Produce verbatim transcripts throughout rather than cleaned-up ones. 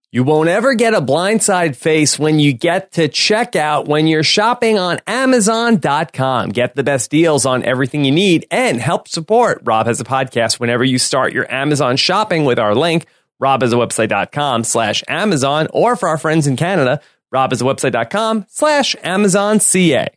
You won't ever get a blindside face when you get to checkout when you're shopping on Amazon dot com. Get the best deals on everything you need and help support Rob Has a Podcast whenever you start your Amazon shopping with our link, rob has a website dot com slash Amazon, or for our friends in Canada, rob has a website dot com slash Amazon C A.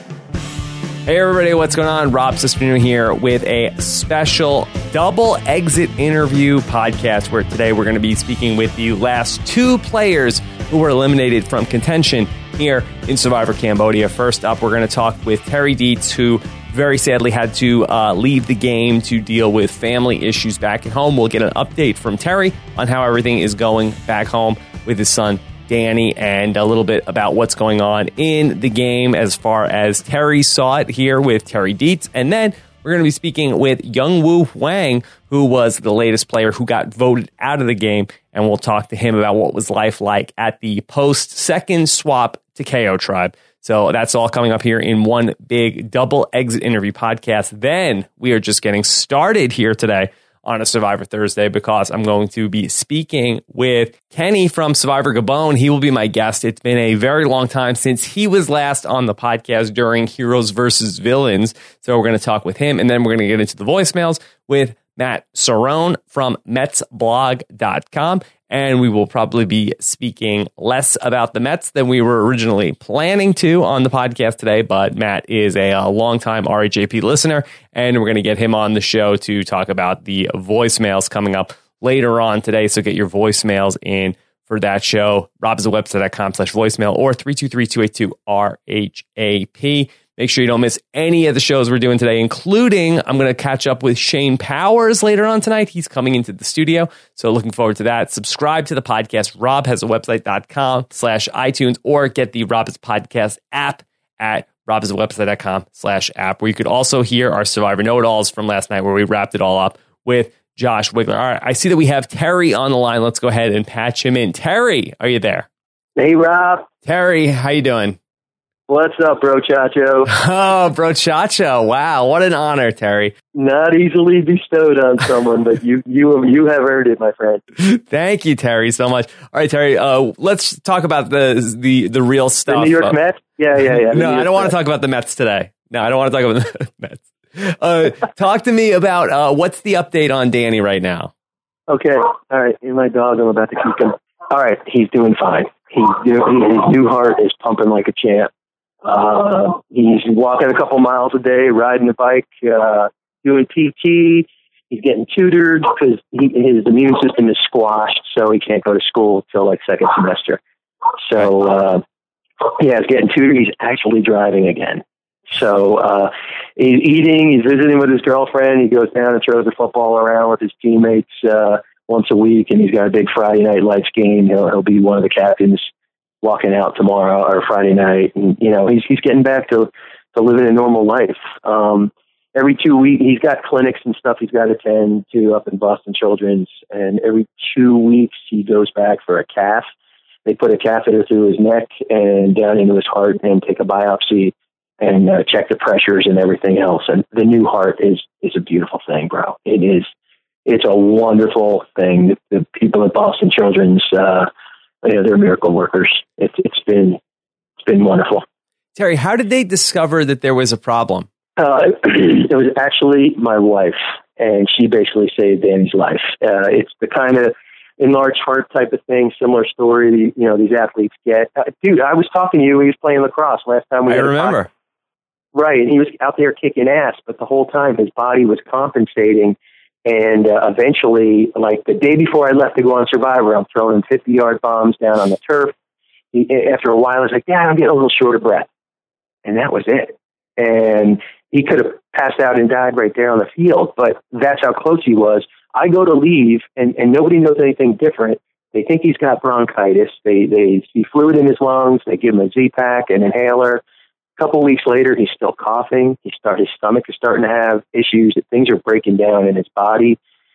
Hey everybody, what's going on? Rob Cesternino here with a special double exit interview podcast where today we're going to be speaking with the last two players who were eliminated from contention here in Survivor Cambodia. First up, we're going to talk with Terry Deitz, who very sadly had to uh, leave the game to deal with family issues back at home. We'll get an update from Terry on how everything is going back home with his son, Danny, and a little bit about what's going on in the game as far as Terry saw it here with Terry Deitz. And then we're going to be speaking with Youngwoo Hwang, who was the latest player who got voted out of the game. And we'll talk to him about what was life like at the post-second swap to K O Tribe. So that's all coming up here in one big double exit interview podcast. Then we are just getting started here today on a Survivor Thursday because I'm going to be speaking with Kenny from Survivor Gabon. He will be my guest. It's been a very long time since he was last on the podcast during Heroes versus Villains. So we're going to talk with him, and then we're going to get into the voicemails with Matt Cerrone from Mets blog dot com. And we will probably be speaking less about the Mets than we were originally planning to on the podcast today. But Matt is a, a longtime R H A P listener, and we're going to get him on the show to talk about the voicemails coming up later on today. So get your voicemails in for that show. rob has a website dot com slash voicemail or three two three, two eight two, R H A P. Make sure you don't miss any of the shows we're doing today, including I'm going to catch up with Shane Powers later on tonight. He's coming into the studio, so looking forward to that. Subscribe to the podcast, rob has a website dot com slash iTunes, or get the Rob Has a Podcast app at rob has a website dot com slash app, where you could also hear our Survivor Know-It-Alls from last night, where we wrapped it all up with Josh Wigler. All right, I see that we have Terry on the line. Let's go ahead and patch him in. Terry, are you there? Hey, Rob. Terry, how you doing? What's up, bro, Chacho? Oh, bro, Chacho. Wow, what an honor, Terry. Not easily bestowed on someone, but you you you have earned it, my friend. Thank you, Terry, so much. All right, Terry, uh, let's talk about the the the real stuff. The New York uh, Mets? Yeah, yeah, yeah. No, I don't want to talk about the Mets today. No, I don't want to talk about the Mets. Uh, talk to me about uh, what's the update on Danny right now? Okay, all right. And my dog, I'm about to kick him. All right, he's doing fine. He's doing, his new heart is pumping like a champ. Uh, he's walking a couple miles a day, riding the bike, uh, doing P T. He's getting tutored because his immune system is squashed, so he can't go to school till like second semester. So, uh, yeah, he's getting tutored. He's actually driving again. So, uh, he's eating, he's visiting with his girlfriend. He goes down and throws the football around with his teammates, uh, once a week, and he's got a big Friday night lights game. He'll, he'll be one of the captains walking out tomorrow or Friday night. And, you know, he's, he's getting back to, to living a normal life. Um, every two weeks, he's got clinics and stuff he's got to attend to up in Boston Children's. And every two weeks he goes back for a cath. They put a catheter through his neck and down into his heart and take a biopsy and uh, check the pressures and everything else. And the new heart is, is a beautiful thing, bro. It is, it's a wonderful thing. The, the people at Boston Children's, uh, you know, they're miracle workers. It's it's been it's been wonderful. Terry, how did they discover that there was a problem? Uh, it was actually my wife, and she basically saved Danny's life. Uh, it's the kind of enlarged heart type of thing, similar story. You know, these athletes get. Uh, dude, I was talking to you. He was playing lacrosse last time we. I had remember. A right, and he was out there kicking ass, but the whole time his body was compensating. And uh, eventually, like the day before I left to go on Survivor, I'm throwing fifty-yard bombs down on the turf. He, after a while, I was like, yeah, I'm getting a little short of breath. And that was it. And he could have passed out and died right there on the field, but that's how close he was. I go to leave, and, and nobody knows anything different. They think he's got bronchitis. They, they see fluid in his lungs. They give him a Z-Pack, an inhaler. A couple weeks later, he's still coughing. He start, his stomach is starting to have issues. Things are breaking down in his body.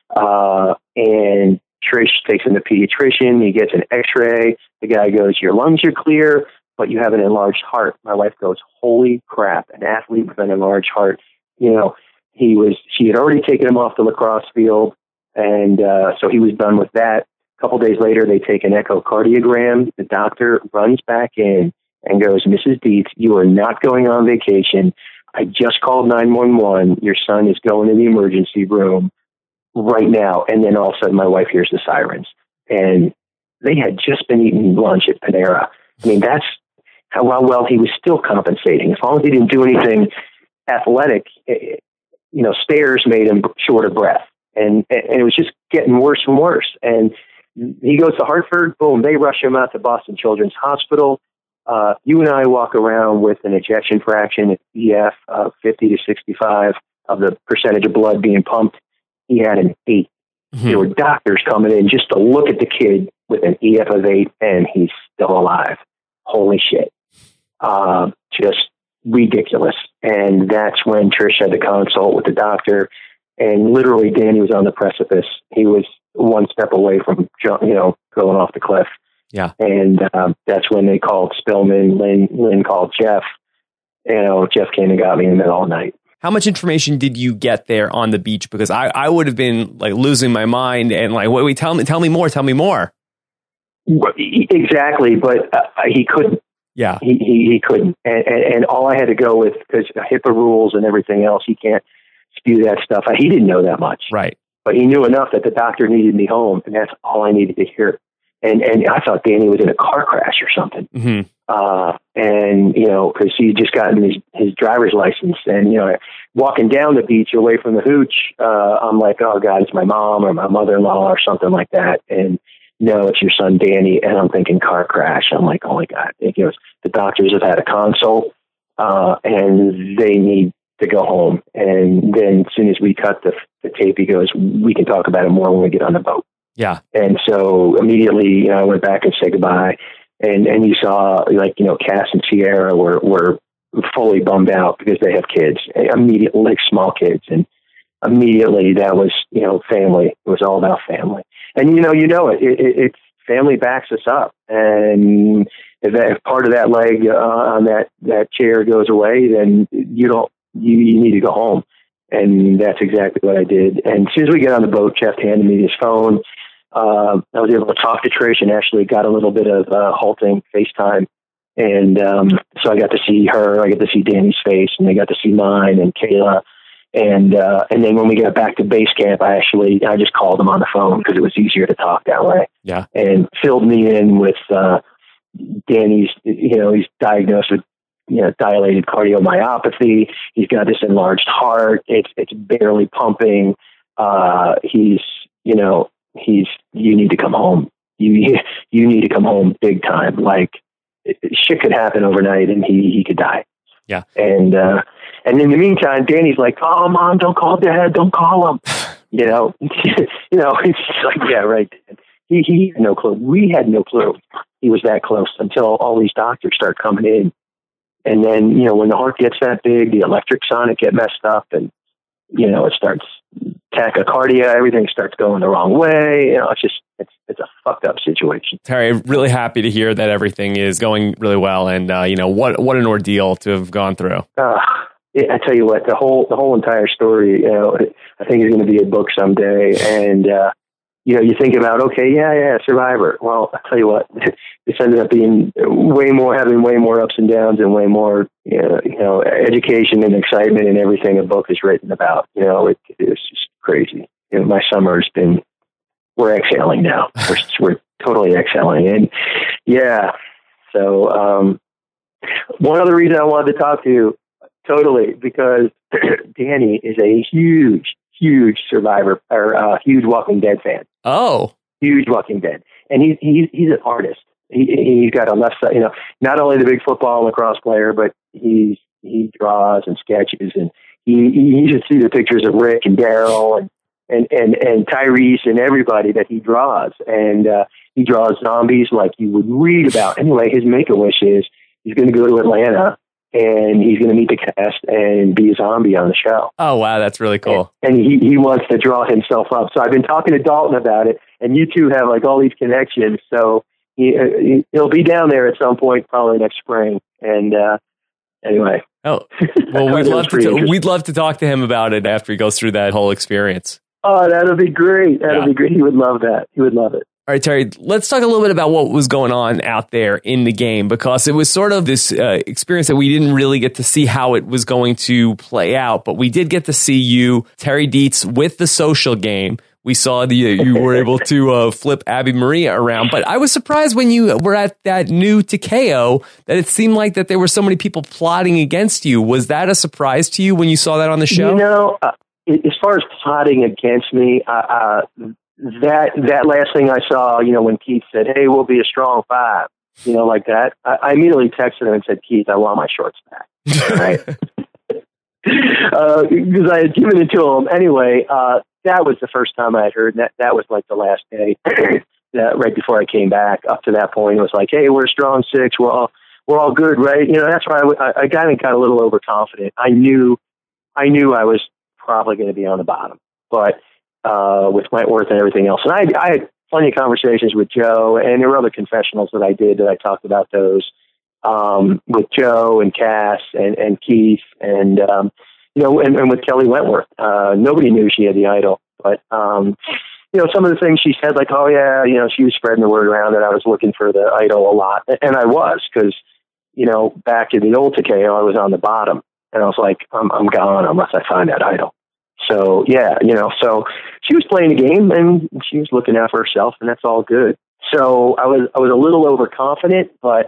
Uh, and Trish takes him to a pediatrician. He gets an x-ray. The guy goes, your lungs are clear, but you have an enlarged heart. My wife goes, holy crap, an athlete with an enlarged heart. You know, he was, she had already taken him off the lacrosse field. And uh, so he was done with that. A couple days later, they take an echocardiogram. The doctor runs back in and goes, Missus Dietz, you are not going on vacation. I just called nine one one. Your son is going to the emergency room right now. And then all of a sudden, my wife hears the sirens. And they had just been eating lunch at Panera. I mean, that's how well, well he was still compensating. As long as he didn't do anything athletic, you know, stairs made him short of breath. And, and it was just getting worse and worse. And he goes to Hartford, boom, they rush him out to Boston Children's Hospital. Uh, you and I walk around with an ejection fraction at E F of fifty to sixty-five of the percentage of blood being pumped. He had an eight. Mm-hmm. There were doctors coming in just to look at the kid with an E F of eight, and he's still alive. Holy shit. Uh, just ridiculous. And that's when Trish had the consult with the doctor, and literally Danny was on the precipice. He was one step away from, you know, going off the cliff. Yeah. And um, that's when they called Spillman. Lynn, Lynn called Jeff. You know, Jeff came and got me in the middle of the night. How much information did you get there on the beach? Because I, I would have been like losing my mind and like, wait, wait, tell me, tell me more, tell me more. Exactly. But uh, he couldn't. Yeah. He, he, he couldn't. And, and, and all I had to go with, because HIPAA rules and everything else, he can't spew that stuff. He didn't know that much. Right. But he knew enough that the doctor needed me home, and that's all I needed to hear. And and I thought Danny was in a car crash or something. Mm-hmm. Uh, and, you know, because he just gotten his, his driver's license. And, you know, walking down the beach away from the hooch, uh, I'm like, oh, God, it's my mom or my mother-in-law or something like that. And, no, it's your son, Danny. And I'm thinking car crash. I'm like, oh, my God. It goes, the doctors have had a consult, uh, and they need to go home. And then as soon as we cut the, the tape, he goes, we can talk about it more when we get on the boat. Yeah. And so immediately, you know, I went back and said goodbye. And, and you saw, like, you know, Cass and Sierra were, were fully bummed out because they have kids, immediately, like small kids. And immediately that was, you know, family. It was all about family. And, you know, you know, it, it, it's family backs us up. And if, that, if part of that leg uh, on that, that chair goes away, then you don't, you, you need to go home. And that's exactly what I did. And as soon as we get on the boat, Jeff handed me his phone. Uh, I was able to talk to Trish and actually got a little bit of uh, halting FaceTime. And um, so I got to see her. I got to see Danny's face, and they got to see mine and Kayla. And uh, and then when we got back to base camp, I actually I just called them on the phone because it was easier to talk that way. Yeah. And filled me in with uh, Danny's. You know, he's diagnosed with, you know, dilated cardiomyopathy. He's got this enlarged heart. It's it's barely pumping. Uh, he's you know he's you need to come home. You you need to come home big time. Like, shit could happen overnight, and he he could die. Yeah. And uh, and in the meantime, Danny's like, "Oh, Mom, don't call Dad. Don't call him." You know, you know, it's like, yeah, right. He he had no clue. We had no clue he was that close until all these doctors start coming in. And then, you know, when the heart gets that big, the electrics on it get messed up, and, you know, it starts tachycardia, everything starts going the wrong way. You know, it's just, it's it's a fucked up situation. Terry, I'm really happy to hear that everything is going really well. And, uh, you know, what what an ordeal to have gone through. Uh, I tell you what, the whole the whole entire story, you know, I think is going to be a book someday. And, uh, you know, you think about, okay, yeah, yeah, Survivor. Well, I tell you what, this ended up being way more, having way more ups and downs and way more, you know, you know education and excitement and everything a book is written about. You know, it, it's just crazy. You know, my summer's been, we're exhaling now. We're, we're totally exhaling. And yeah, so um, one other reason I wanted to talk to you, totally, because Danny is a huge, huge Survivor or uh, huge Walking Dead fan. Oh, huge Walking Dead, and he's he's he's an artist. He he's got a left side, you know, not only the big football and lacrosse player, but he's he draws and sketches, and he he should see the pictures of Rick and Daryl and and and and Tyrese and everybody that he draws, and uh, he draws zombies like you would read about. Anyway, his make-a-wish is he's going to go to Atlanta, and he's going to meet the cast and be a zombie on the show. Oh, wow. That's really cool. And, and he, he wants to draw himself up. So I've been talking to Dalton about it, and you two have like all these connections. So he, he'll be down there at some point, probably next spring. And uh, anyway. Oh, well, we'd love to, t- we'd love to talk to him about it after he goes through that whole experience. Oh, that'll be great. That'll yeah. be great. He would love that. He would love it. All right, Terry, let's talk a little bit about what was going on out there in the game, because it was sort of this uh, experience that we didn't really get to see how it was going to play out, but we did get to see you, Terry Dietz, with the social game. We saw the uh, you were able to uh, flip Abby Maria around, but I was surprised when you were at that new T K O that it seemed like that there were so many people plotting against you. Was that a surprise to you when you saw that on the show? You know, uh, as far as plotting against me, uh, uh, that that last thing I saw, you know, when Keith said, "Hey, we'll be a strong five," you know, like that, I, I immediately texted him and said, "Keith, I want my shorts back." Right? uh, because I had given it to him anyway. Uh, that was the first time I had heard that. That was like the last day, that right before I came back. Up to that point, it was like, "Hey, we're a strong six. We're all we're all good, right?" You know, that's why I, I, I got got a little overconfident. I knew, I knew I was probably going to be on the bottom, but. Uh, with Wentworth and everything else. And I, I had plenty of conversations with Joe, and there were other confessionals that I did that I talked about those um, with Joe and Cass and, and Keith and, um, you know, and, and with Kelly Wentworth. Uh, nobody knew she had the idol, but, um, you know, some of the things she said, like, oh, yeah, you know, she was spreading the word around that I was looking for the idol a lot. And I was, because, you know, back in the old T K O, I was on the bottom. And I was like, I'm, I'm gone unless I find that idol. So, yeah, you know, so she was playing the game and she was looking out for herself, and that's all good. So I was I was a little overconfident, but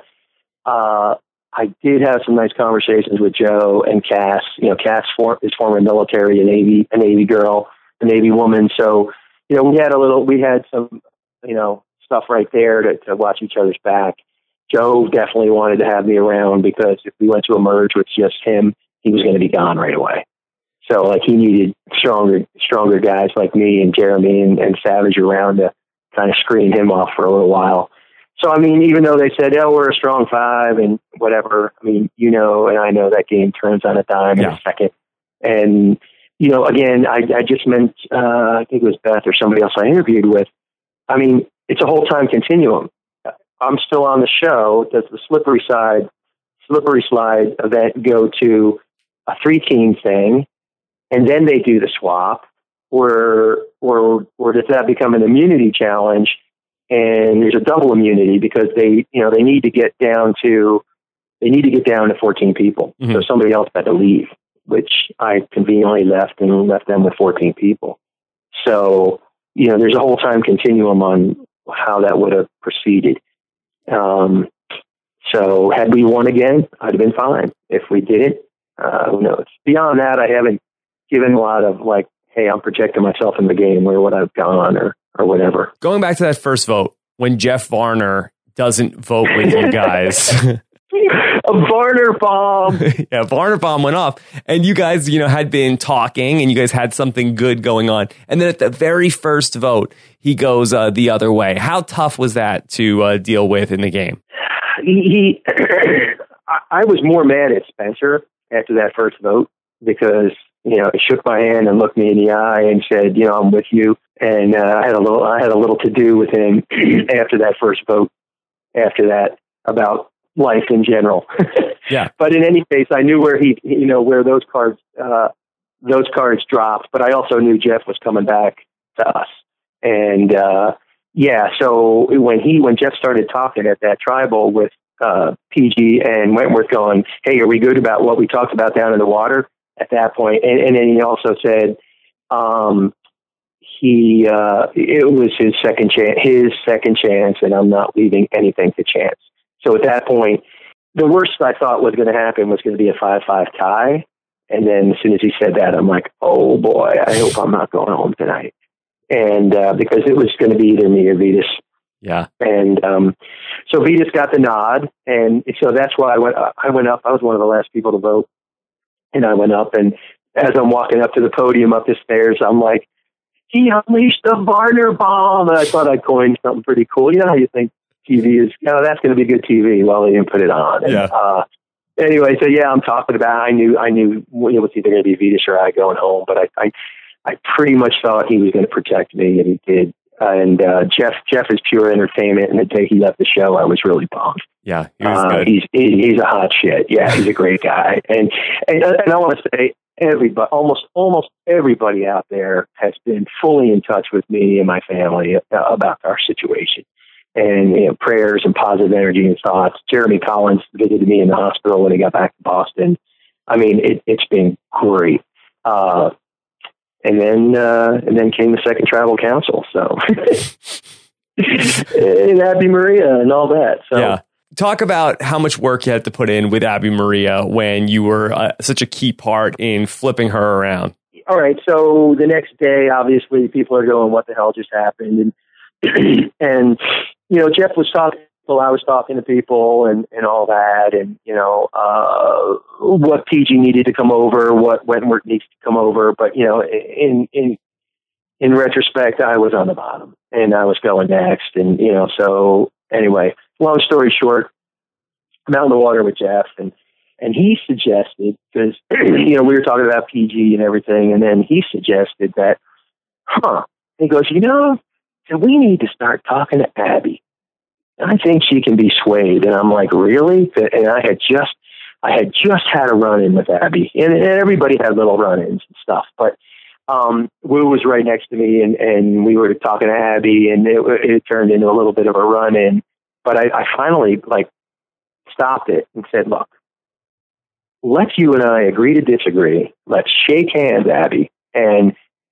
uh, I did have some nice conversations with Joe and Cass. You know, Cass for, is former military, a Navy, a Navy girl, a Navy woman. So, you know, we had a little, we had some, you know, stuff right there to, to watch each other's back. Joe definitely wanted to have me around because if we went to a merge with just him, he was going to be gone right away. So, like, he needed stronger, stronger guys like me and Jeremy and, and Savage around to kind of screen him off for a little while. So, I mean, even though they said, "Oh, we're a strong five," and whatever, I mean, you know, and I know that game turns on a dime yeah. in a second. And, you know, again, I, I just meant, uh, I think it was Beth or somebody else I interviewed with. I mean, it's a whole time continuum. I'm still on the show. Does the slippery side, slippery slide event go to a three-team thing? And then they do the swap, or or or does that become an immunity challenge? And there's a double immunity because they, you know, they need to get down to they need to get down to fourteen people. Mm-hmm. So somebody else had to leave, which I conveniently left and left them with fourteen people. So, you know, there's a whole time continuum on how that would have proceeded. Um, so had we won again, I'd have been fine. If we didn't, uh, who knows? Beyond that, I haven't given a lot of like, hey, I'm projecting myself in the game where would I've gone or, or whatever. Going back to that first vote, when Jeff Varner doesn't vote with you guys. A Varner bomb. Yeah, Varner bomb went off. And you guys, you know, had been talking and you guys had something good going on. And then at the very first vote, he goes uh, the other way. How tough was that to uh, deal with in the game? He, he I was more mad at Spencer after that first vote because, you know, he shook my hand and looked me in the eye and said, you know, I'm with you. And uh, I had a little, I had a little to do with him after that first vote. After that, about life in general. Yeah. But in any case, I knew where he, you know, where those cards, uh, those cards dropped. But I also knew Jeff was coming back to us. And uh, yeah, so when he, when Jeff started talking at that tribal with uh, P G and Wentworth, going, "Hey, are we good about what we talked about down in the water?" At that point, and, and then he also said um, he uh, it was his second chance, his second chance, and I'm not leaving anything to chance. So at that point, the worst I thought was going to happen was going to be a five five tie, and then as soon as he said that, I'm like, oh boy, I hope I'm not going home tonight, and uh, because it was going to be either me or Vitas. Yeah, and um, so Vitas got the nod, and so that's why I went. I went up. I was one of the last people to vote. And I went up, and as I'm walking up to the podium up the stairs, I'm like, he unleashed the Varner bomb. And I thought I'd coined something pretty cool. You know how you think T V is, you know, that's going to be good T V. Well, they didn't put it on. And, yeah. Uh, anyway, so yeah, I'm talking about, I knew, I knew it was either going to be Vitas or I going home, but I, I, I pretty much thought he was going to protect me, and he did. And uh, Jeff, Jeff is pure entertainment. And the day he left the show, I was really bummed. Yeah, he was uh, good. He's he, he's a hot shit. Yeah, he's a great guy. And and, and I want to say, everybody, almost almost everybody out there has been fully in touch with me and my family uh, about our situation. And, you know, prayers and positive energy and thoughts. Jeremy Collins visited me in the hospital when he got back to Boston. I mean, it, it's been great. Uh, and then, uh, and then came the second tribal council. So, and Abby Maria and all that. So, yeah. Talk about how much work you had to put in with Abby Maria when you were uh, such a key part in flipping her around. All right. So the next day, obviously, people are going, "What the hell just happened?" And and you know, Jeff was talking to people, I was talking to people, and, and all that, and you know, uh, what P G needed to come over, what Wentworth needs to come over. But you know, in in in retrospect, I was on the bottom, and I was going next, and you know, so anyway, long story short, I'm out in the water with Jeff, and and he suggested, because you know, we were talking about P G and everything, and then he suggested that, huh? He goes, you know, so we need to start talking to Abby. I think she can be swayed. And I'm like, really? And I had just, I had just had a run in with Abby, and, and everybody had little run-ins and stuff. But um, Wu was right next to me, and, and we were talking to Abby, and it, it turned into a little bit of a run-in. But I, I finally like stopped it and said, look, let's you and I agree to disagree. Let's shake hands, Abby, and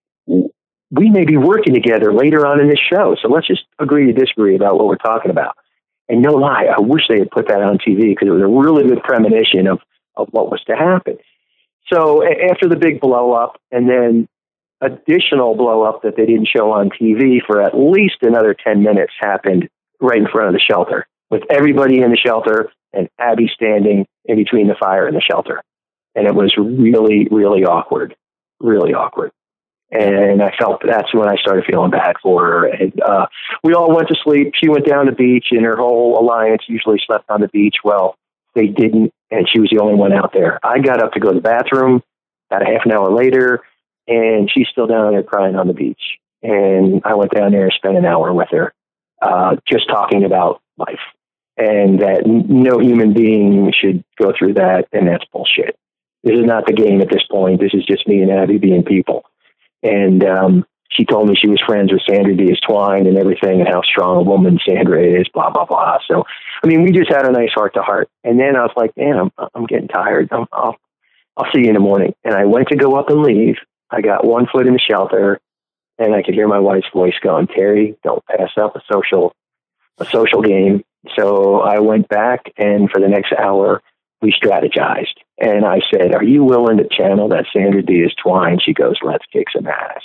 we may be working together later on in this show. So let's just agree to disagree about what we're talking about. And no lie, I wish they had put that on T V, because it was a really good premonition of, of what was to happen. So a- after the big blow up, and then additional blow up that they didn't show on T V for at least another ten minutes happened right in front of the shelter, with everybody in the shelter and Abby standing in between the fire and the shelter. And it was really, really awkward, really awkward. And I felt that's when I started feeling bad for her. And uh, we all went to sleep. She went down the beach, and her whole alliance usually slept on the beach. Well, they didn't, and she was the only one out there. I got up to go to the bathroom about a half an hour later, and she's still down there crying on the beach. And I went down there and spent an hour with her, uh, just talking about life, and that no human being should go through that, and that's bullshit. This is not the game at this point. This is just me and Abby being people. And um, she told me she was friends with Sandra Diaz-Twine and everything, and how strong a woman Sandra is, blah, blah, blah. So, I mean, we just had a nice heart-to-heart. And then I was like, man, I'm, I'm getting tired. I'm, I'll, I'll see you in the morning. And I went to go up and leave. I got one foot in the shelter, and I could hear my wife's voice going, Terry, don't pass up a social, a social game. So I went back, and for the next hour, we strategized. And I said, are you willing to channel that Sandra Diaz-Twine? She goes, let's kick some ass.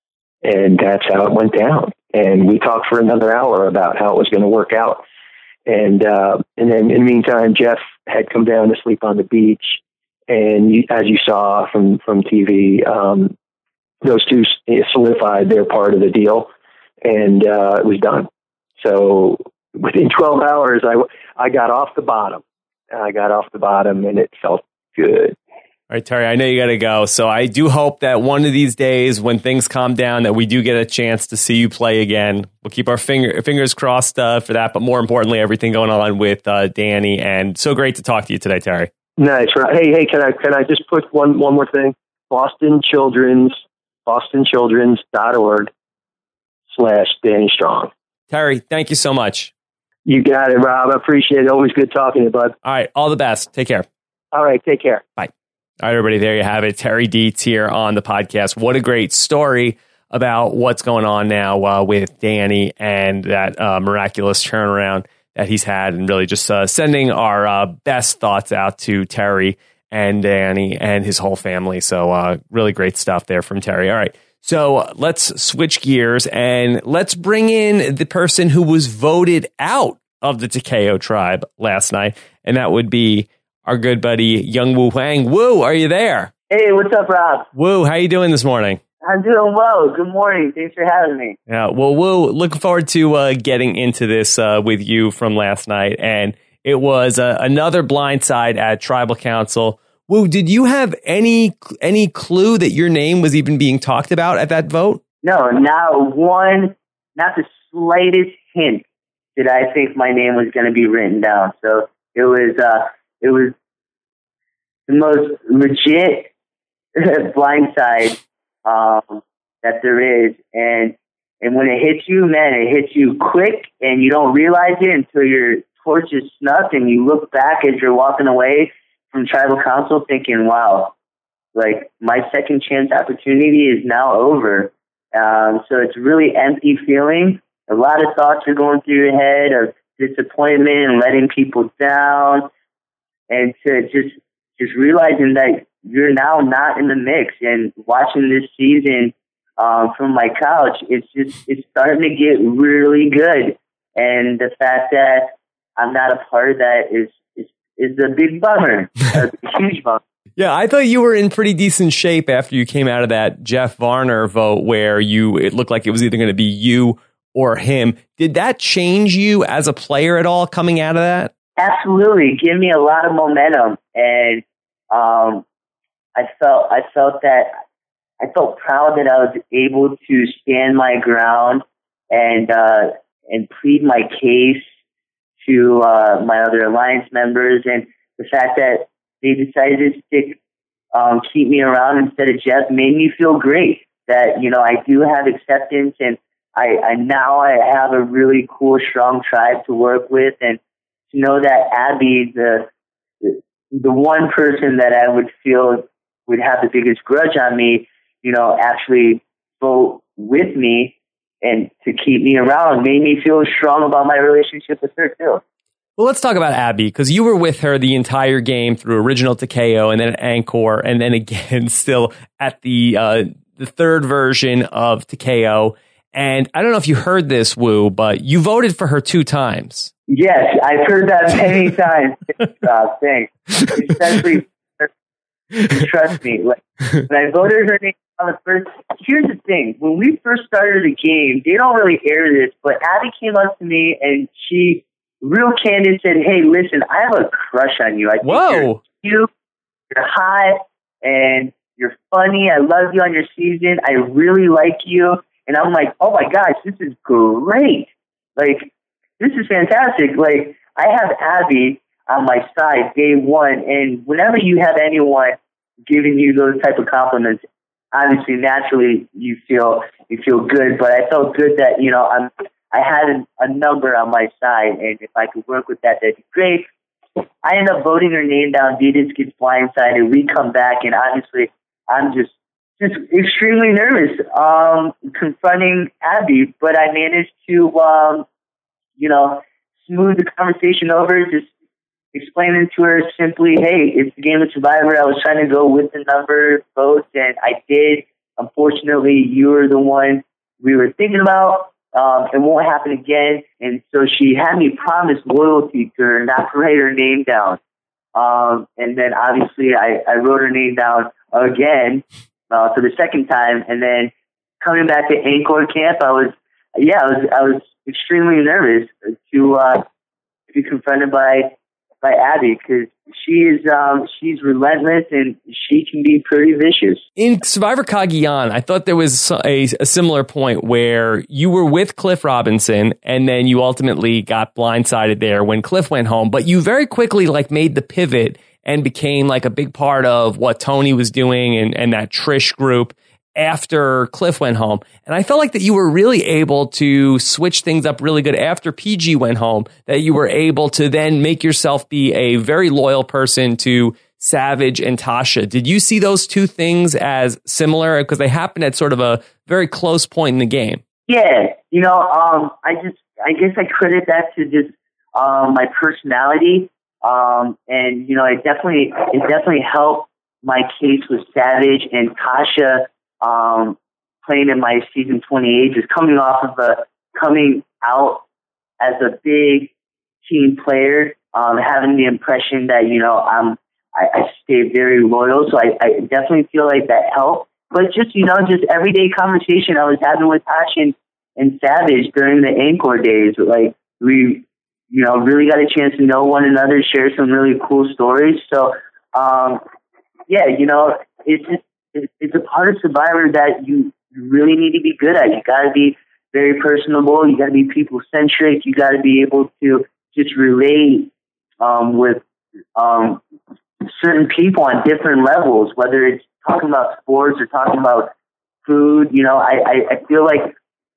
And that's how it went down. And we talked for another hour about how it was going to work out. And uh, and then in the meantime, Jeff had come down to sleep on the beach. And you, as you saw from, from T V, um, those two solidified their part of the deal. And uh, it was done. So within twelve hours, I, I got off the bottom. I got off the bottom, and it felt good. All right, Terry, I know you got to go. So I do hope that one of these days when things calm down, that we do get a chance to see you play again. We'll keep our finger, fingers crossed uh, for that. But more importantly, everything going on with uh, Danny. And so great to talk to you today, Terry. Nice. Right. Hey, hey, can I can I just put one, one more thing? Boston Children's, boston children's dot org slash Danny Strong. Terry, thank you so much. You got it, Rob. I appreciate it. Always good talking to you, bud. All right. All the best. Take care. All right. Take care. Bye. All right, everybody. There you have it. Terry Dietz here on the podcast. What a great story about what's going on now uh, with Danny and that uh, miraculous turnaround that he's had, and really just uh, sending our uh, best thoughts out to Terry and Danny and his whole family. So uh, really great stuff there from Terry. All right. So let's switch gears and let's bring in the person who was voted out of the Takeo tribe last night. And that would be our good buddy, Young Wu Huang. Wu, are you there? Hey, what's up, Rob? Wu, how you doing this morning? I'm doing well. Good morning. Thanks for having me. Yeah, well, Wu, looking forward to uh, getting into this uh, with you from last night. And it was uh, another blindside at Tribal Council. Wu, did you have any any clue that your name was even being talked about at that vote? No, not one, not the slightest hint did I think my name was going to be written down. So it was, uh, it was the most legit blindside um, that there is. And and when it hits you, man, it hits you quick, and you don't realize it until your torch is snuffed, and you look back as you're walking away from tribal council thinking, wow, like my second chance opportunity is now over. Um, so it's a really empty feeling. A lot of thoughts are going through your head of disappointment and letting people down, and to just just realizing that you're now not in the mix. And watching this season um, from my couch, it's just it's starting to get really good. And the fact that I'm not a part of that is is, is a big bummer, a huge bummer. Yeah, I thought you were in pretty decent shape after you came out of that Jeff Varner vote where you it looked like it was either going to be you or him. Did that change you as a player at all coming out of that? Absolutely. Give me a lot of momentum. And um, I felt I felt that I felt proud that I was able to stand my ground and uh, and plead my case to uh, my other alliance members, and the fact that they decided to stick, um, keep me around instead of Jeff made me feel great. That, you know, I do have acceptance, and I, I now I have a really cool, strong tribe to work with, and to know that Abby, the the one person that I would feel would have the biggest grudge on me, you know, actually vote with me and to keep me around made me feel strong about my relationship with her too. Well, let's talk about Abby, because you were with her the entire game through original T K O and then at Encore, and then again still at the uh, the third version of T K O. And I don't know if you heard this, Wu, but you voted for her two times. Yes, I've heard that many times. uh, thanks. Especially, trust me. Like, when I voted her name on the first, here's the thing. When we first started the game, they don't really air this, but Abby came up to me and she real candid said, hey, listen, I have a crush on you. I think Whoa. you're cute, you're hot, and you're funny. I love you on your season. I really like you. And I'm like, oh my gosh, this is great. Like, this is fantastic. Like, I have Abby on my side day one. And whenever you have anyone giving you those type of compliments, obviously, naturally, you feel you feel good. But I felt good that, you know, I'm I had a, a number on my side, and if I could work with that, that'd be great. I end up voting her name down. Didas gets blindsided. We come back, and obviously, I'm just just extremely nervous um, confronting Abby. But I managed to, um, you know, smooth the conversation over, just explaining to her simply, hey, it's the game of Survivor. I was trying to go with the number votes, and I did. Unfortunately, you were the one we were thinking about. Um, it won't happen again. And so she had me promise loyalty to her, not to write her name down. Um, and then obviously I, I wrote her name down again uh, for the second time. And then coming back to Encore camp, I was, yeah, I was, I was extremely nervous to uh, be confronted by by Abby, because she is um, she's relentless and she can be pretty vicious. In Survivor Cagayan, I thought there was a, a similar point where you were with Cliff Robinson and then you ultimately got blindsided there when Cliff went home, but you very quickly like made the pivot and became like a big part of what Tony was doing and, and that Trish group after Cliff went home. And I felt like that you were really able to switch things up really good after P G went home, that you were able to then make yourself be a very loyal person to Savage and Tasha. Did you see those two things as similar? Because they happened at sort of a very close point in the game. Yeah. You know, um, I just, I guess I credit that to just um, my personality. Um, and, you know, it definitely, it definitely helped my case with Savage and Tasha. Um, playing in my season twenty-eight, just coming off of a coming out as a big team player, um, having the impression that, you know, I'm, I, I stay very loyal. So I, I definitely feel like that helped. But just, you know, just everyday conversation I was having with Tasha and, and Savage during the Encore days. Like, we, you know, really got a chance to know one another, share some really cool stories. So, um, yeah, you know, it's just, it's a part of Survivor that you really need to be good at. You got to be very personable. You got to be people-centric. You got to be able to just relate um, with um, certain people on different levels, whether it's talking about sports or talking about food. You know, I, I, I feel like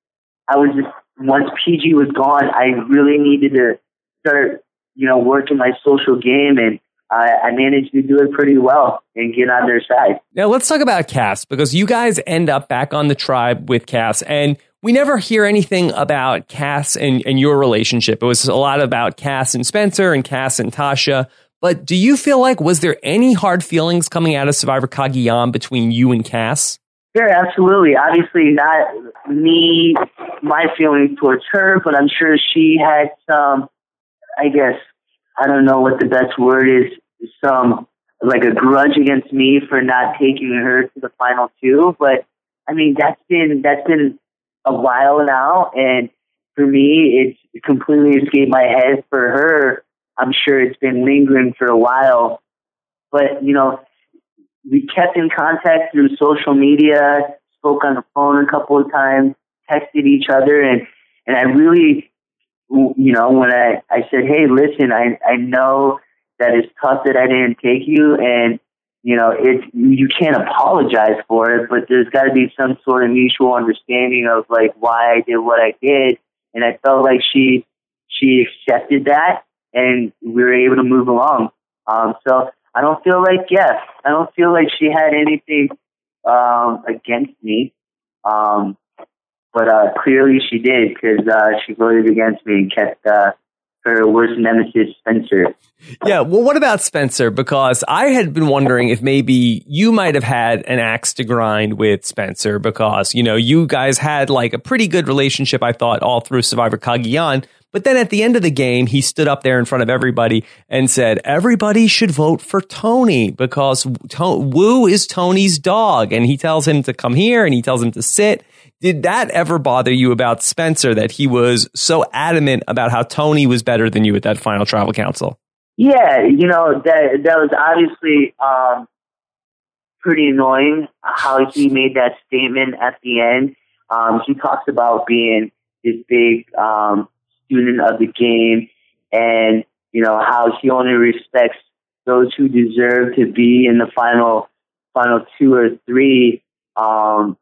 I was just, once P G was gone, I really needed to start, you know, working my social game, and I, I managed to do it pretty well and get on their side. Now let's talk about Cass, because you guys end up back on the tribe with Cass, and we never hear anything about Cass and, and your relationship. It was a lot about Cass and Spencer and Cass and Tasha. But do you feel like, was there any hard feelings coming out of Survivor Cagayan between you and Cass? Sure, absolutely. Obviously not me, my feelings towards her, but I'm sure she had some, I guess, I don't know what the best word is, some, like a grudge against me for not taking her to the final two. But I mean, that's been, that's been a while now. And for me, it's completely escaped my head. For her, I'm sure it's been lingering for a while. But, you know, we kept in contact through social media, spoke on the phone a couple of times, texted each other. And, and I really, you know, when I, I said, hey, listen, I, I know that it's tough that I didn't take you. And, you know, it, you can't apologize for it, but there's got to be some sort of mutual understanding of like why I did what I did. And I felt like she, she accepted that, and we were able to move along. Um, so I don't feel like, yeah, I don't feel like she had anything um, against me. Um, but uh, clearly she did, because uh, she voted against me and kept uh, her worst nemesis, Spencer. Yeah, well, what about Spencer? Because I had been wondering if maybe you might have had an axe to grind with Spencer, because, you know, you guys had like a pretty good relationship, I thought, all through Survivor Cagayan. But then at the end of the game, he stood up there in front of everybody and said, everybody should vote for Tony, because to- Woo is Tony's dog. And he tells him to come here and he tells him to sit. Did that ever bother you about Spencer, that he was so adamant about how Tony was better than you at that final tribal council? Yeah, you know, that that was obviously um, pretty annoying how he made that statement at the end. Um, he talks about being this big um, student of the game, and, you know, how he only respects those who deserve to be in the final final two or three. Um,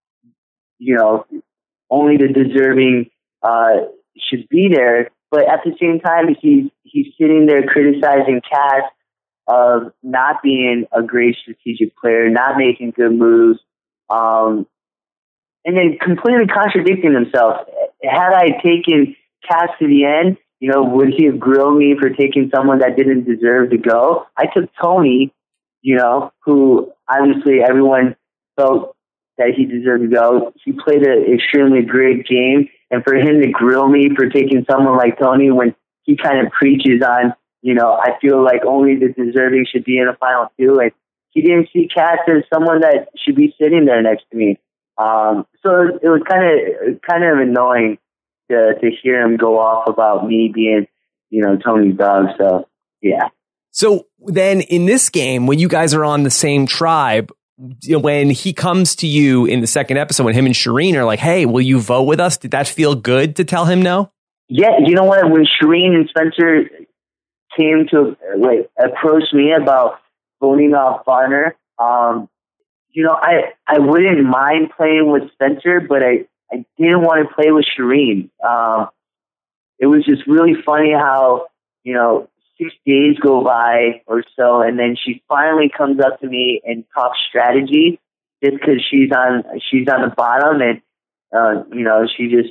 you know, only the deserving uh, should be there. But at the same time, he's he's sitting there criticizing Cass of not being a great strategic player, not making good moves, um, and then completely contradicting himself. Had I taken Cass to the end, you know, would he have grilled me for taking someone that didn't deserve to go? I took Tony, you know, who obviously everyone felt that he deserved to go. He played an extremely great game. And for him to grill me for taking someone like Tony when he kind of preaches on, you know, I feel like only the deserving should be in a final two. And he didn't see Cass as someone that should be sitting there next to me. Um, so it was kind of kind of annoying to to hear him go off about me being, you know, Tony's dog. So, yeah. So then in this game, when you guys are on the same tribe, when he comes to you in the second episode, when him and Shireen are like, hey, will you vote with us? Did that feel good to tell him no? Yeah, you know what? When Shireen and Spencer came to like approach me about voting off Varner, um, you know, I, I wouldn't mind playing with Spencer, but I, I didn't want to play with Shireen. Um, it was just really funny how, you know, six days go by or so, and then she finally comes up to me and talks strategy, just because she's on she's on the bottom, and uh, you know, she just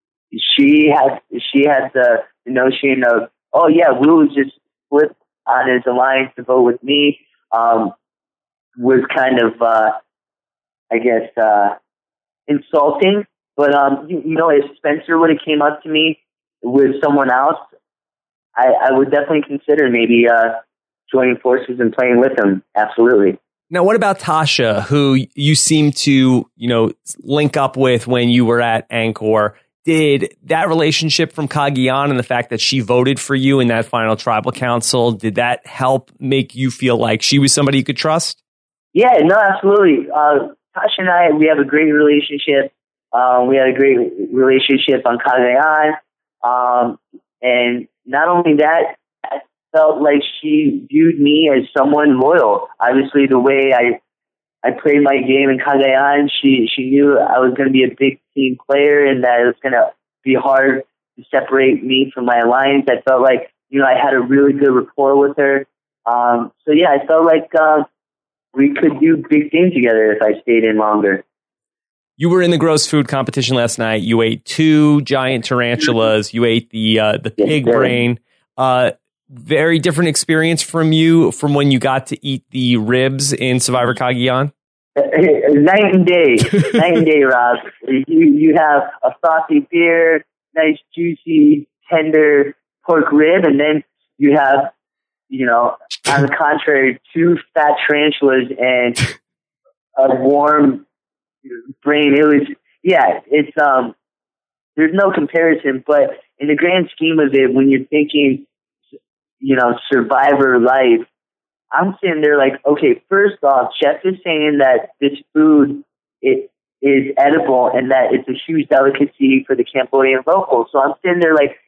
she has she has the, the notion of, oh yeah, Will just flipped on his alliance to vote with me. Um, was kind of uh, I guess uh, insulting, but um, you, you know, if Spencer would have came up to me with someone else, I, I would definitely consider maybe uh, joining forces and playing with him. Absolutely. Now, what about Tasha, who you seem to, you know, link up with when you were at Angkor? Did that relationship from Cagayan and the fact that she voted for you in that final tribal council, did that help make you feel like she was somebody you could trust? Yeah, no, absolutely. Uh, Tasha and I, we have a great relationship. Um, we had a great relationship on Cagayan. Um, and not only that, felt like she viewed me as someone loyal. Obviously, the way I I played my game in Cagayan. She she knew I was going to be a big team player and that it was going to be hard to separate me from my alliance. I felt like, you know, I had a really good rapport with her. Um, so, yeah, I felt like uh, we could do big things together if I stayed in longer. You were in the gross food competition last night. You ate two giant tarantulas. You ate the uh, the pig yes, brain. Uh, very different experience from you from when you got to eat the ribs in Survivor Cagayan? Night and day. Night and day, Rob. You, you have a frothy beer, nice, juicy, tender pork rib, and then you have, you know, on the contrary, two fat tarantulas and a warm brain. It was, yeah, it's, um, there's no comparison, but in the grand scheme of it, when you're thinking, you know, survivor life, I'm sitting there like, okay, first off, Chef is saying that this food it is edible and that it's a huge delicacy for the Cambodian locals. So I'm sitting there like,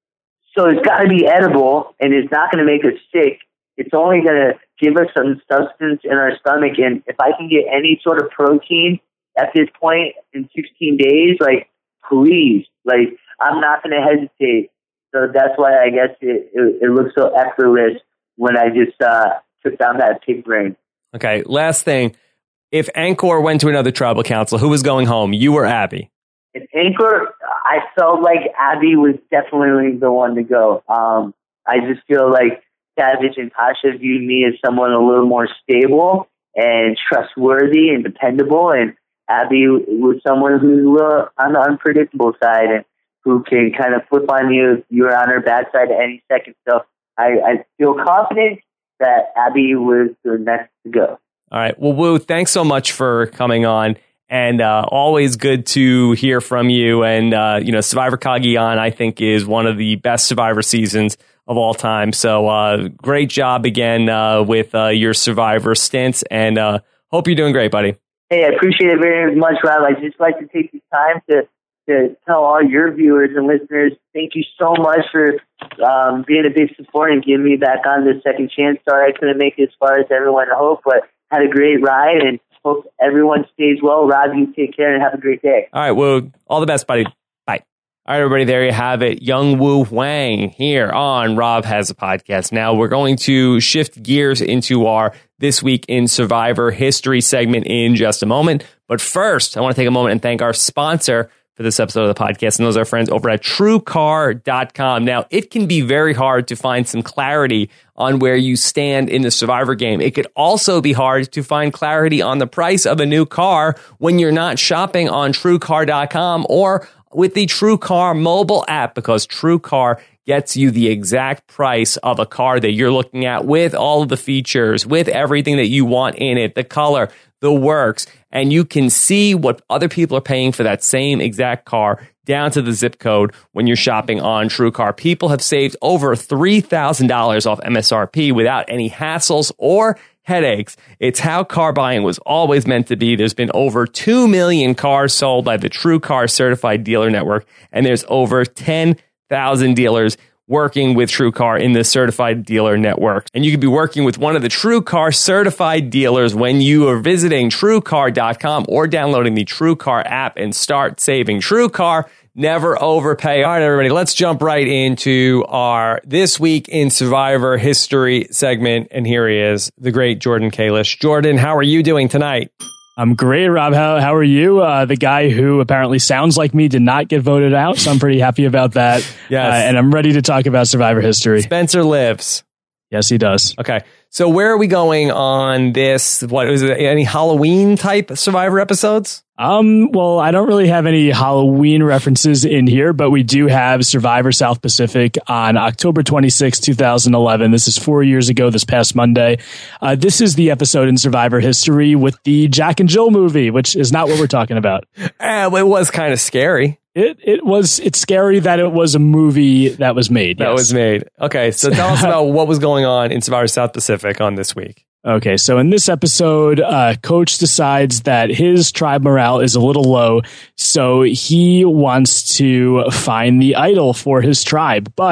so it's got to be edible and it's not going to make us sick. It's only going to give us some substance in our stomach. And if I can get any sort of protein at this point in sixteen days, like, please, like, I'm not going to hesitate. So that's why I guess it, it, it looks so effortless when I just uh, took down that pig brain. Okay, last thing. If Angkor went to another tribal council, who was going home, you or Abby? If Angkor, I felt like Abby was definitely the one to go. Um, I just feel like Savage and Tasha viewed me as someone a little more stable and trustworthy and dependable, and Abby was someone who's a little on the unpredictable side and who can kind of flip on you if you're on her bad side at any second. So I, I feel confident that Abby was the next to go. All right. Well, Wu, thanks so much for coming on. And uh, always good to hear from you. And, uh, you know, Survivor Cagayan, I think, is one of the best Survivor seasons of all time. So uh, great job again uh, with uh, your Survivor stints. And uh, hope you're doing great, buddy. Hey, I appreciate it very much, Rob. I'd just like to take this time to to tell all your viewers and listeners, thank you so much for um, being a big support and giving me back on this second chance. Sorry I couldn't make it as far as everyone hoped, but had a great ride and hope everyone stays well. Rob, you take care and have a great day. All right, Wu. All the best, buddy. Bye. All right, everybody, there you have it. Young Wu Huang here on Rob Has a Podcast. Now we're going to shift gears into our This Week in Survivor History segment in just a moment. But first, I want to take a moment and thank our sponsor for this episode of the podcast, and those are our friends over at True Car dot com. Now, it can be very hard to find some clarity on where you stand in the Survivor game. It could also be hard to find clarity on the price of a new car when you're not shopping on True Car dot com or with the True Car mobile app, because True Car gets you the exact price of a car that you're looking at with all of the features, with everything that you want in it, the color, the works, and you can see what other people are paying for that same exact car down to the zip code when you're shopping on TrueCar. People have saved over three thousand dollars off M S R P without any hassles or headaches. It's how car buying was always meant to be. There's been over two million cars sold by the TrueCar Certified Dealer Network, and there's over ten thousand dealers working with TrueCar in the Certified Dealer Network. And you could be working with one of the TrueCar certified dealers when you are visiting True Car dot com or downloading the TrueCar app and start saving. TrueCar, never overpay. All right, everybody, let's jump right into our This Week in Survivor History segment. And here he is, the great Jordan Kalish. Jordan, how are you doing tonight? I'm great, Rob. How how are you? Uh, the guy who apparently sounds like me did not get voted out, so I'm pretty happy about that. Yes. Uh, and I'm ready to talk about Survivor history. Spencer lives. Yes, he does. Okay. So where are we going on this? What is it? Any Halloween type Survivor episodes? Um, well, I don't really have any Halloween references in here, but we do have Survivor South Pacific on October twenty-sixth, twenty eleven. This is four years ago, this past Monday. Uh, this is the episode in Survivor history with the Jack and Jill movie, which is not what we're talking about. Uh, it was kind of scary. It it was it's scary that it was a movie that was made. That yes. was made. Okay, so tell us about what was going on in Survivor South Pacific on this week. Okay, so in this episode, uh, Coach decides that his tribe morale is a little low, so he wants to find the idol for his tribe. But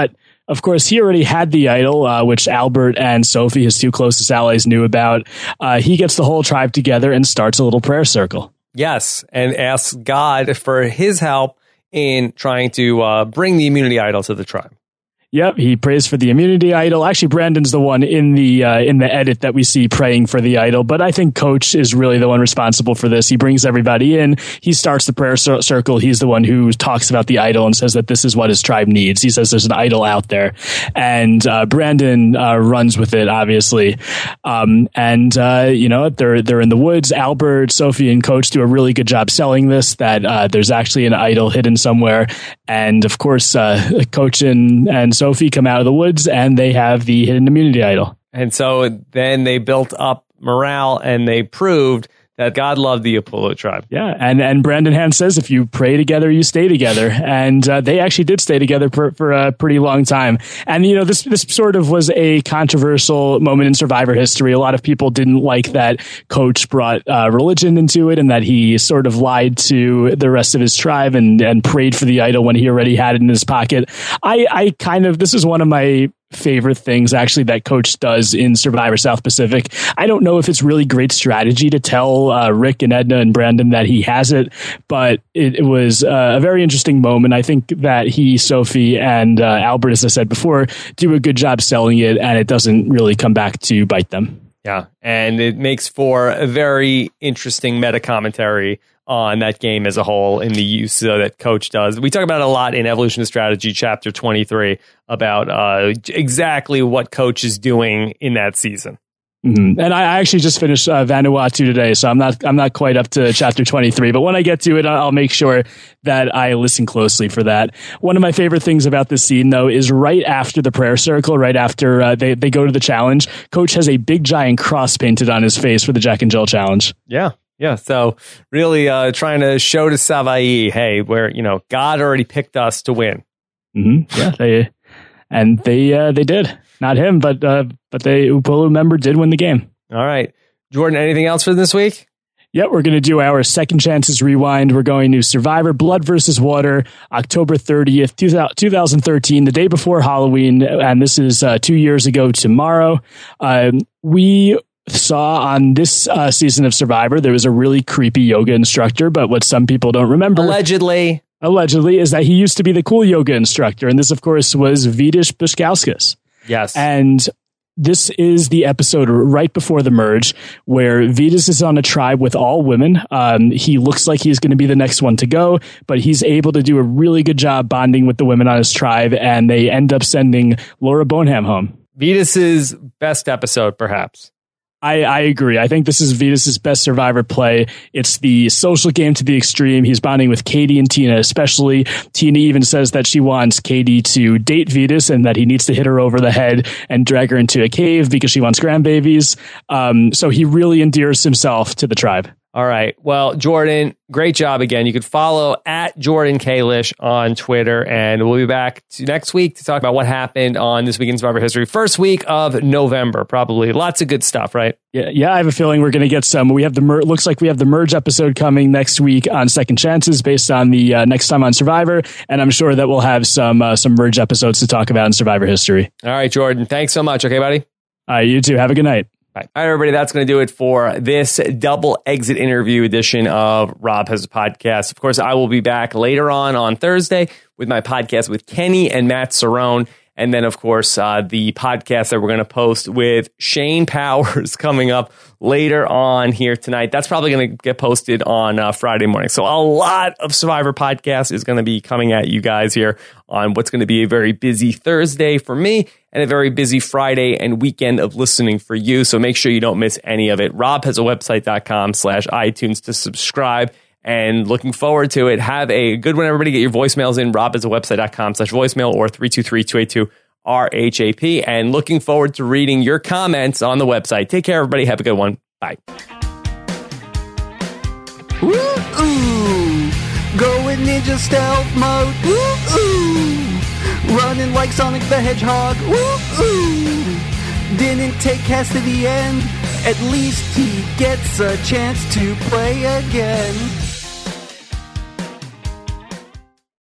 Of course, he already had the idol, uh, which Albert and Sophie, his two closest allies, knew about. Uh, he gets the whole tribe together and starts a little prayer circle. Yes, and asks God for his help in trying to uh, bring the immunity idol to the tribe. Yep, he prays for the immunity idol. Actually, Brandon's the one in the uh, in the edit that we see praying for the idol, but I think Coach is really the one responsible for this. He brings everybody in. He starts the prayer cir- circle. He's the one who talks about the idol and says that this is what his tribe needs. He says there's an idol out there, and uh, Brandon uh, runs with it, obviously. Um, and uh, you know, they're they're in the woods. Albert, Sophie, and Coach do a really good job selling this. That uh, there's actually an idol hidden somewhere, and of course, uh, Coach and and Sophie Sophie come out of the woods and they have the hidden immunity idol. And so then they built up morale and they proved that God loved the Apollo tribe. Yeah, and, and Brandon Hand says, if you pray together, you stay together. And uh, they actually did stay together for, for a pretty long time. And, you know, this this sort of was a controversial moment in Survivor history. A lot of people didn't like that Coach brought uh, religion into it and that he sort of lied to the rest of his tribe and, and prayed for the idol when he already had it in his pocket. I, I kind of, this is one of my favorite things actually that Coach does in Survivor South Pacific. I don't know if it's really great strategy to tell uh, Rick and Edna and Brandon that he has it, but it, it was uh, a very interesting moment. I think that he, Sophie, and uh, Albert, as I said before, do a good job selling it, and it doesn't really come back to bite them. Yeah, and it makes for a very interesting meta commentary on that game as a whole in the use uh, that Coach does. We talk about it a lot in Evolution of Strategy, chapter twenty-three, about uh, exactly what Coach is doing in that season. Mm-hmm. And I actually just finished uh, Vanuatu today, so I'm not I'm not quite up to chapter twenty-three. But when I get to it, I'll make sure that I listen closely for that. One of my favorite things about this scene, though, is right after the prayer circle, right after uh, they they go to the challenge, Coach has a big giant cross painted on his face for the Jack and Jill challenge. Yeah. Yeah, so really uh, trying to show to Savaii, hey, where, you know, God already picked us to win. Mm-hmm. Yeah, they and they uh, they did. Not him, but uh, but the Upolu member did win the game. All right. Jordan, anything else for this week? Yeah, we're going to do our Second Chances Rewind. We're going to Survivor Blood versus Water, October thirtieth, two thousand thirteen, the day before Halloween. And this is uh, two years ago tomorrow. Um, we... saw on this uh, season of Survivor, there was a really creepy yoga instructor, but what some people don't remember, allegedly, allegedly, is that he used to be the cool yoga instructor, and this, of course, was Vidish Buskauskas. Yes, and this is the episode right before the merge where Vidish is on a tribe with all women. Um, he looks like he's going to be the next one to go, but he's able to do a really good job bonding with the women on his tribe, and they end up sending Laura Boneham home. Vidish's best episode, perhaps. I, I agree. I think this is Vidish's best Survivor play. It's the social game to the extreme. He's bonding with Katie and Tina, especially. Tina even says that she wants Katie to date Vidish and that he needs to hit her over the head and drag her into a cave because she wants grandbabies. Um, so he really endears himself to the tribe. All right. Well, Jordan, great job again. You could follow at Jordan Kalish on Twitter, and we'll be back to next week to talk about what happened on This Week in Survivor History. First week of November, probably. Lots of good stuff, right? Yeah, yeah. I have a feeling we're going to get some. We have the mer- looks like we have the merge episode coming next week on Second Chances, based on the uh, next time on Survivor, and I'm sure that we'll have some uh, some merge episodes to talk about in Survivor history. All right, Jordan. Thanks so much. Okay, buddy. All right, you too. Have a good night. All right, everybody, that's going to do it for this double exit interview edition of Rob Has a Podcast. Of course, I will be back later on on Thursday with my podcast with Kenny and Matt Cerrone. And then, of course, uh, the podcast that we're going to post with Shane Powers coming up later on here tonight. That's probably going to get posted on uh, Friday morning. So a lot of Survivor podcast is going to be coming at you guys here on what's going to be a very busy Thursday for me and a very busy Friday and weekend of listening for you. So make sure you don't miss any of it. rob has a website dot com slash iTunes to subscribe. And looking forward to it. Have a good one, everybody. Get your voicemails in. rob has a website dot com slash voicemail or three two three, two eight two, R H A P. And looking forward to reading your comments on the website. Take care, everybody. Have a good one. Bye. Woo-ooh. Going ninja stealth mode. Woo-ooh. Running like Sonic the Hedgehog. Woo-ooh. Didn't take Cass to the end. At least he gets a chance to play again.